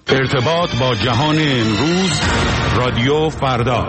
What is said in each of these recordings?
ارتباط با جهان امروز، رادیو فردا.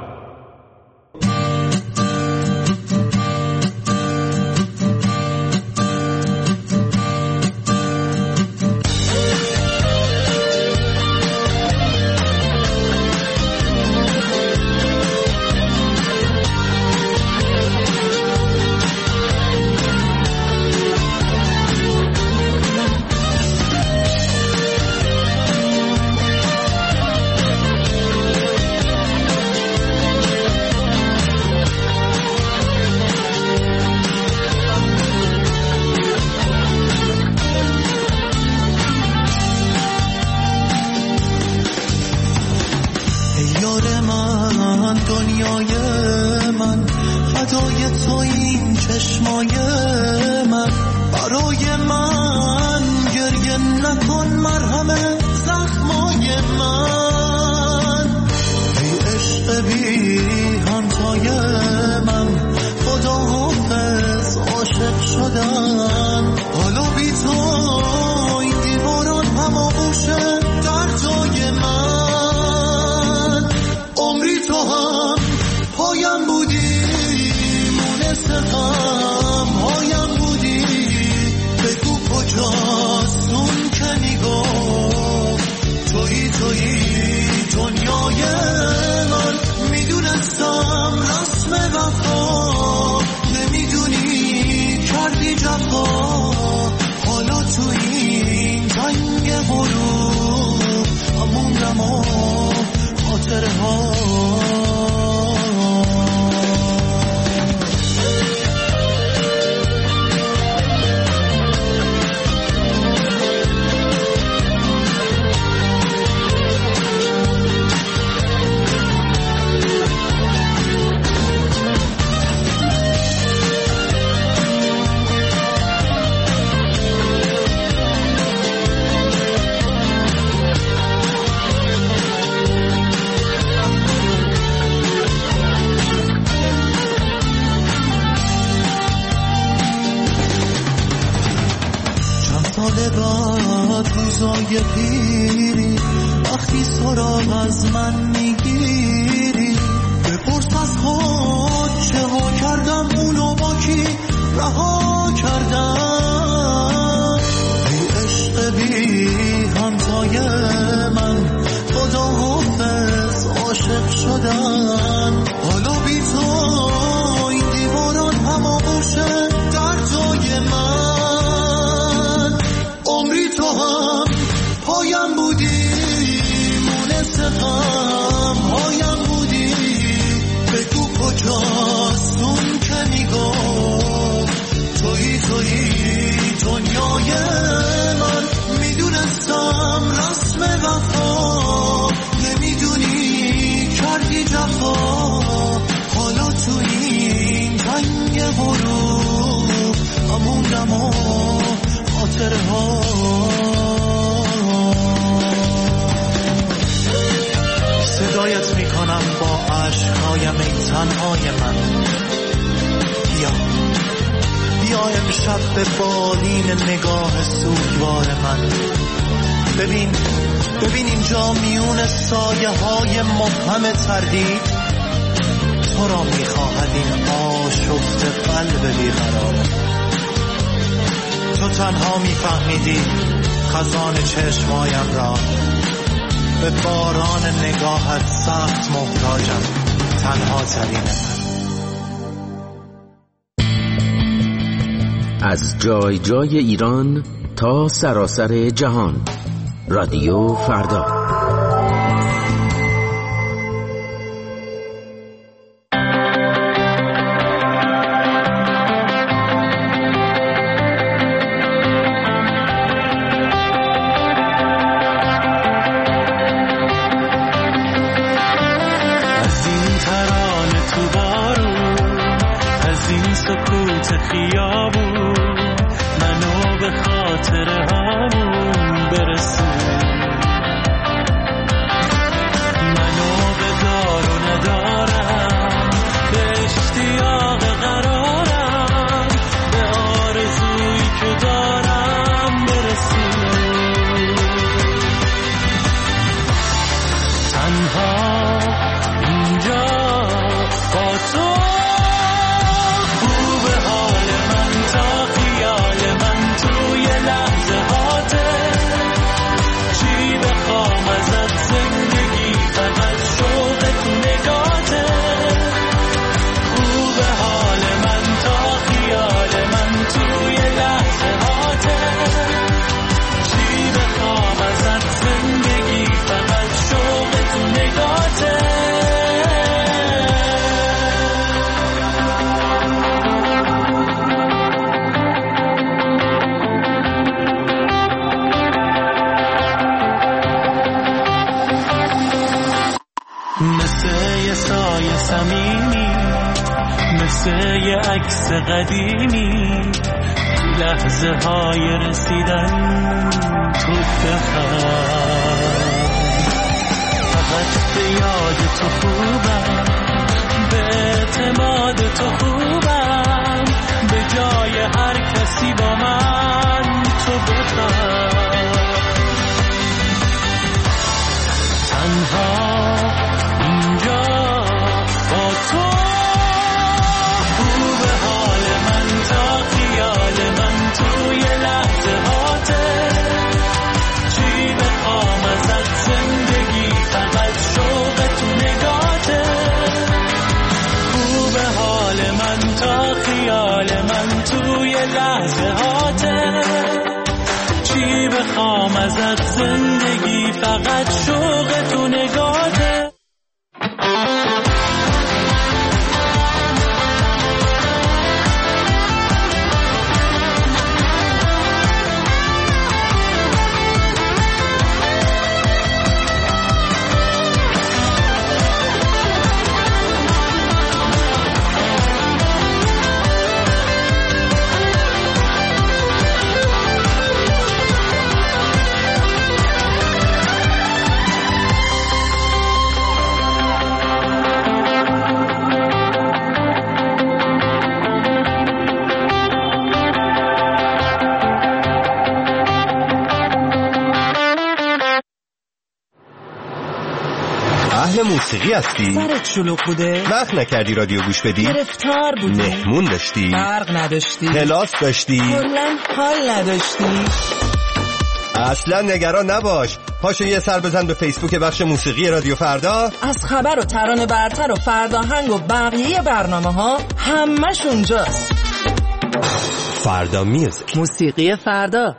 صدایت میکنم با عشقهایم ای تنهای من. بیا امشب به بالین نگاه سوگوار من. ببین اینجا میون سایه های مبهم تردید تو را میخواهد این آشفته قلب بیقرار. تو تنها میفهمیدی خزان چشمایم را، به باران نگاهت سخت محتاجم، تنها ترین من. از جای جای ایران تا سراسر جهان، رادیو فردا. مثل یه سایه صمیمی، مثل یه عکس قدیمی، لحظه های رسیدن تو بخوام. فقط به یاد تو خوبم، به اعتماد تو خوبم، به جای هر کسی با من تو بخوام. تنها اینجا با تو، خوب حال من تا خیال من توی لحظه هاته. چی بخوام ازت زندگی، فقط شوق تو نگاته. خوب حال من تا خیال من توی لحظه هاته. چی بخوام ازت زندگی، فقط شوق تو نگاته. موسیقی هستی؟ سرت شلوغ بوده؟ وقت نکردی رادیو گوش بدی؟ گرفتار بودی؟ مهمون داشتی؟ برق نداشتی؟ کلاس داشتی؟ کلاً حال نداشتی؟ اصلا نگران نباش، پاشو یه سر بزن به فیسبوک بخش موسیقی رادیو فردا. از خبر و ترانه برتر و فرداهنگ و بقیه برنامه ها همش اونجاست. فردا میوزیک، موسیقی فردا.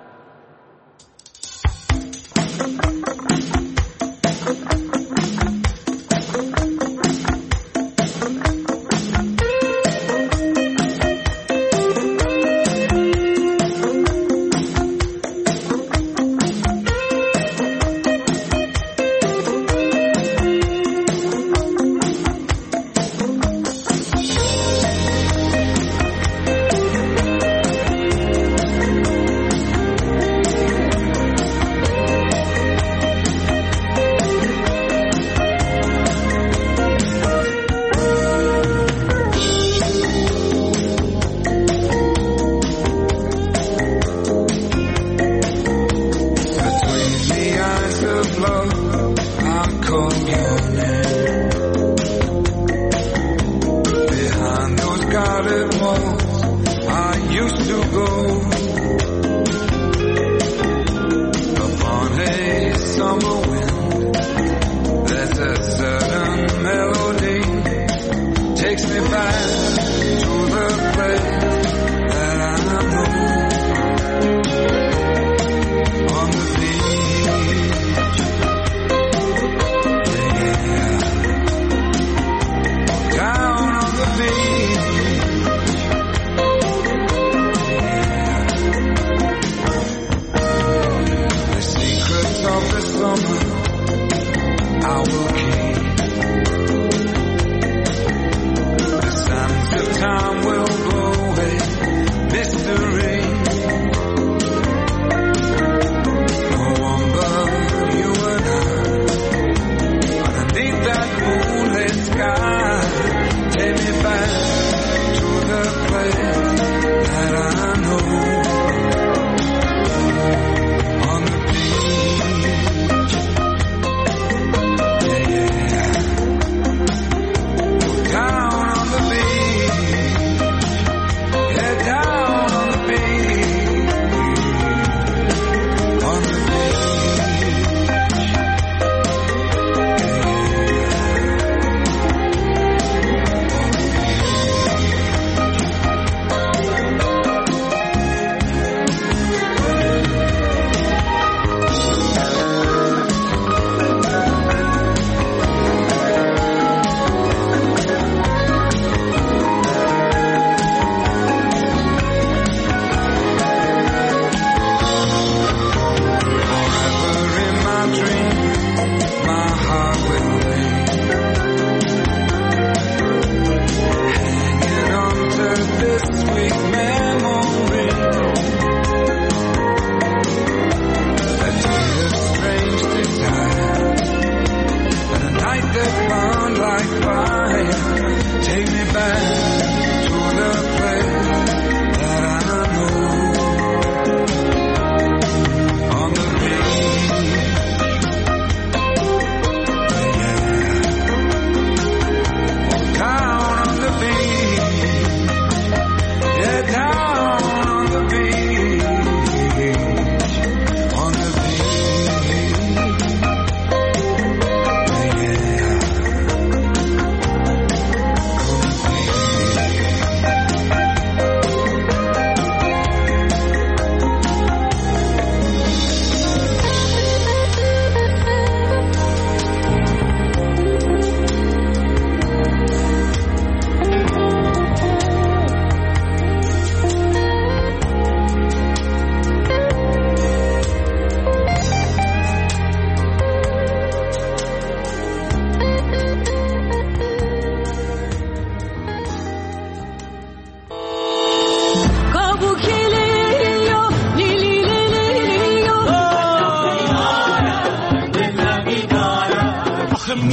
Summer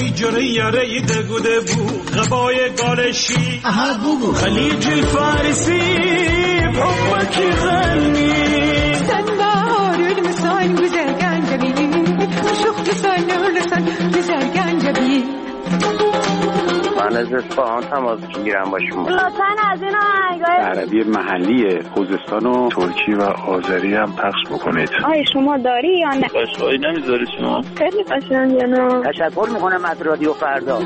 جره یاره دگوده بو غبای گالشی خلیج الفارسی بحبك غني سنبار المسان بزرگان جبی شخت سان لسان بزرگان جبی من از اصفهان تماس میگیرم با شما. لطفاً از این آهنگای عربی محلی خوزستان و ترکی و آذری هم پخش بکنید. آیا شما داری یا نه؟ باشهایی نمیذاری شما؟ خیلی قشنگه نه. تشکر میکنم از رادیو فردا.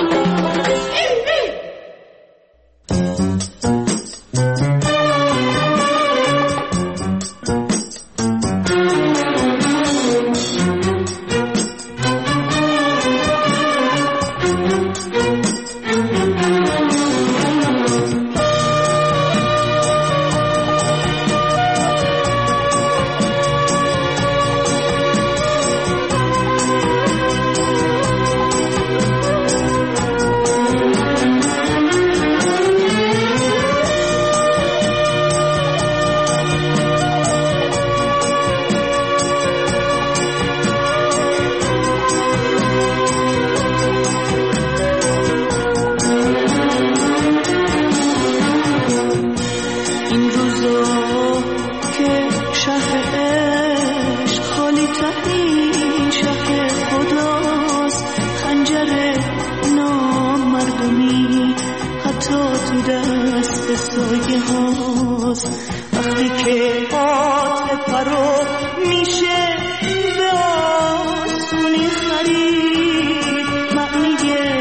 وقتی که عاطفه رو میشه به آسونی خرید معنی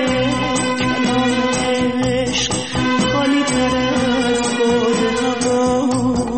کلام عشق خالی تر از باد هوا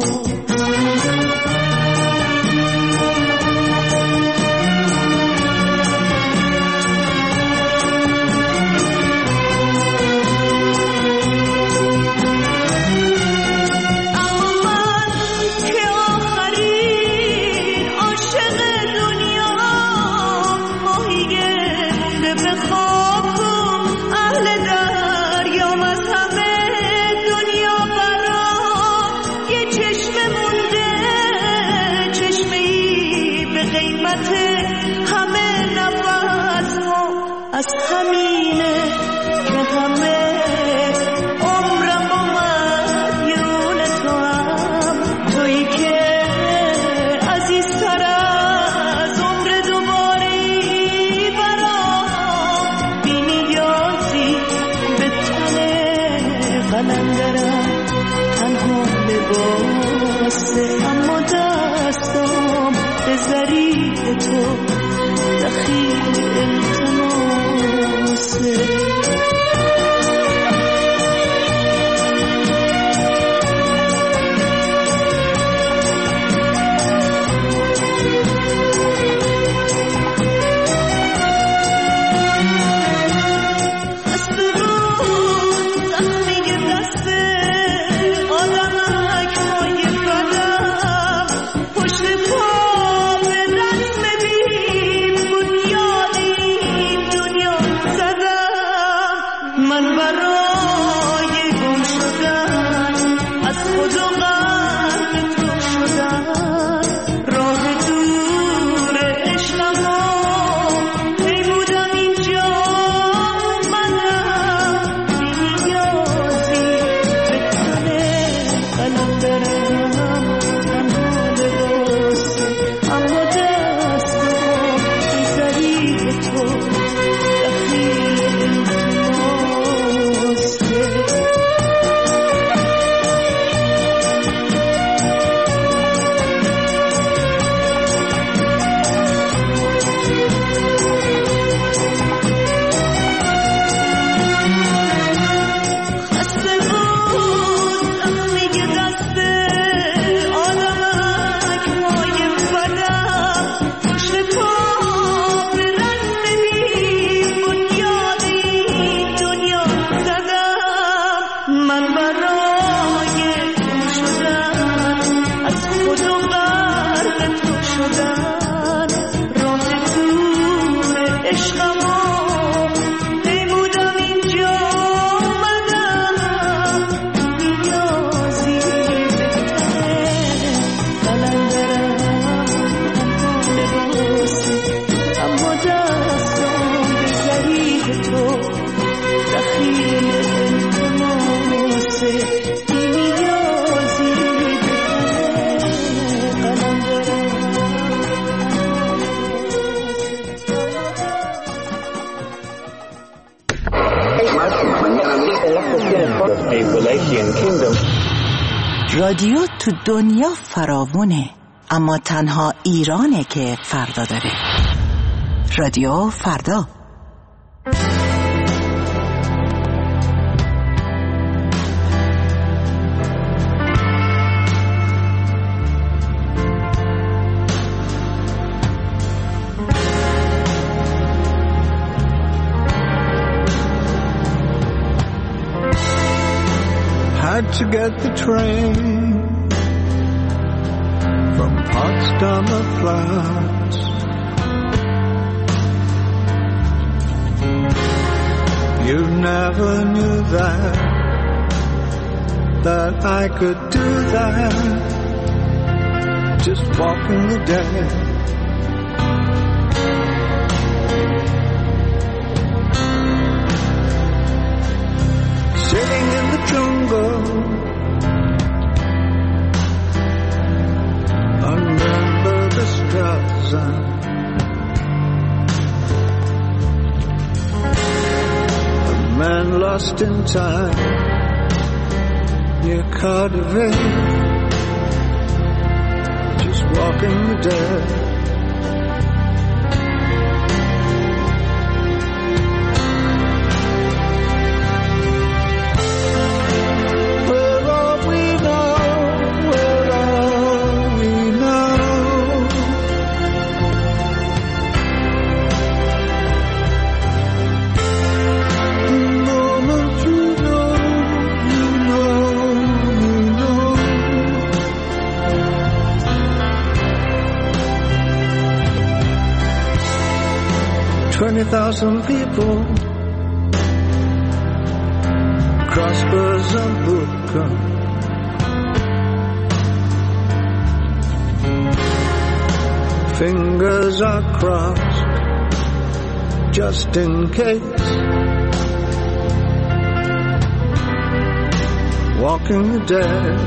از همینه که همه عمرم با مدیون تو هم تویی که عزیزتر از عمر دوباری برام بی نیازی به تن قلندرم تنها لباسه اما دستم به ظریف تو دخیل التماسه رادیو تو دنیا فراوونه، اما تنها ایرانه که فردا داره. رادیو فردا. Had to get the train from Potsdamer Platz. You never knew that I could do that, just walking the dead. Sitting in the jungle under the Straßen, a man lost in time near Cardiff, just walking the dead. $20,000 people crossbows and Budka, fingers are crossed just in case, walking the dead.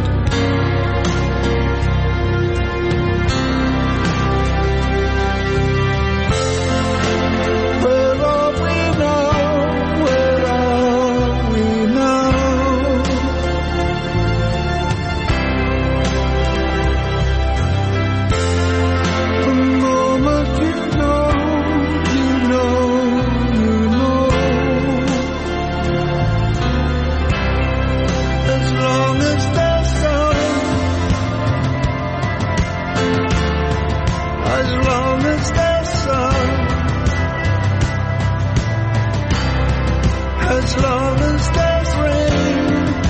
As long as there's rain,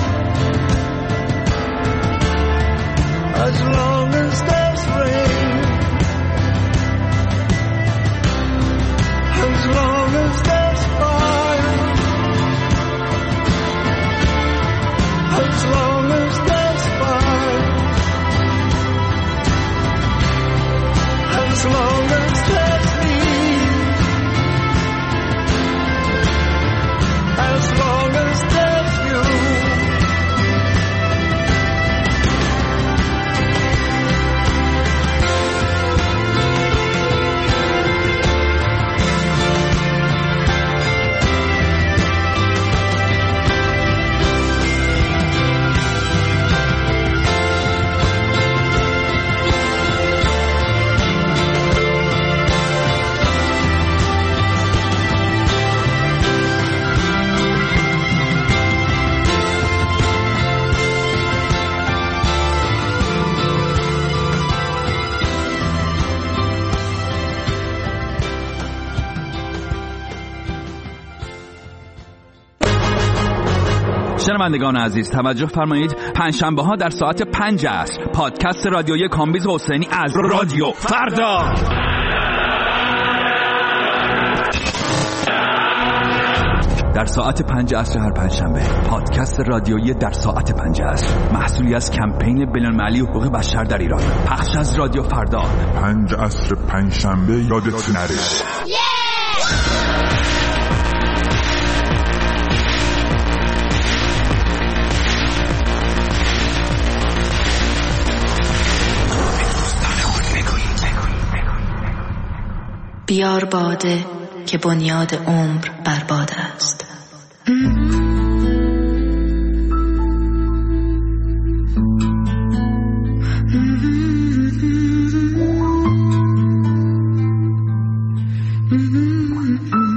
as long as there's rain, as long as there's fire, as long as there's fire, as long as there's as long as there's you, شنوندگان عزیز توجه فرمایید، پنجشنبه ها در ساعت 5 عصر پادکست رادیویی کامبیز حسینی از رادیو فردا. در ساعت 5 عصر هر پنجشنبه پادکست رادیویی در ساعت 5 عصر، محصولی از کمپین بین‌المللی حقوق بشر در ایران، پخش از رادیو فردا. 5 عصر پنجشنبه یادت نره. بیار باده که بنیاد عمر برباد است. Mm-hmm.